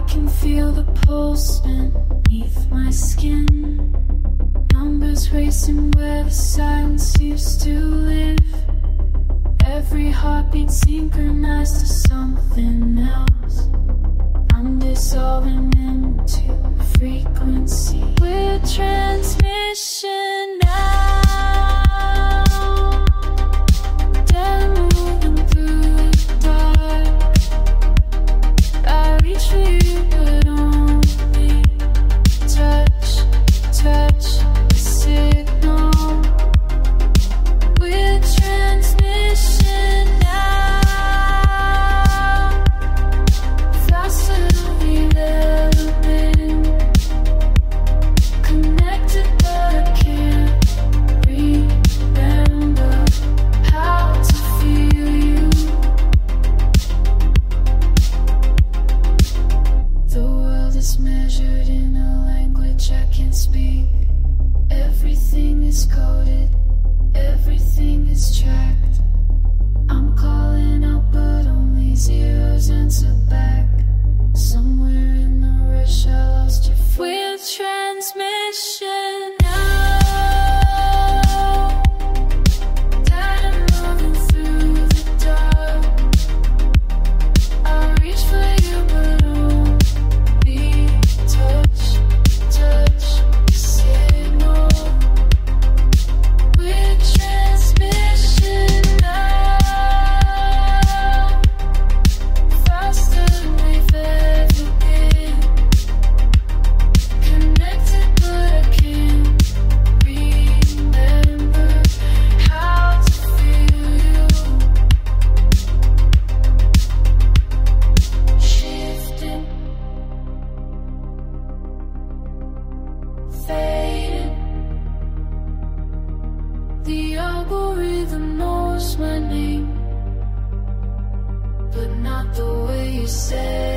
can feel the pulse beneath my skin. Numbers racing where the silence used to live. Every heartbeat synchronized to something else. I'm dissolving into frequency. We're transmission now. Dead moving through the dark. I reach for you, but only touch the signal. We're transmission now. Faster than we've ever been. Connected, but I can't remember how to feel you. The world is measured in a language I can't speak. Everything is coded, everything is tracked. I'm calling out, but only zeros answer back. Somewhere in the rush, I lost your face. We're transmission now. Data moving through the dark. I reach for you, but only touch the signal. We're transmission now. Faster than we've ever been. Connected, but I can't remember how to feel you. Shifting, fading. The algorithm knows my name, but not the way you say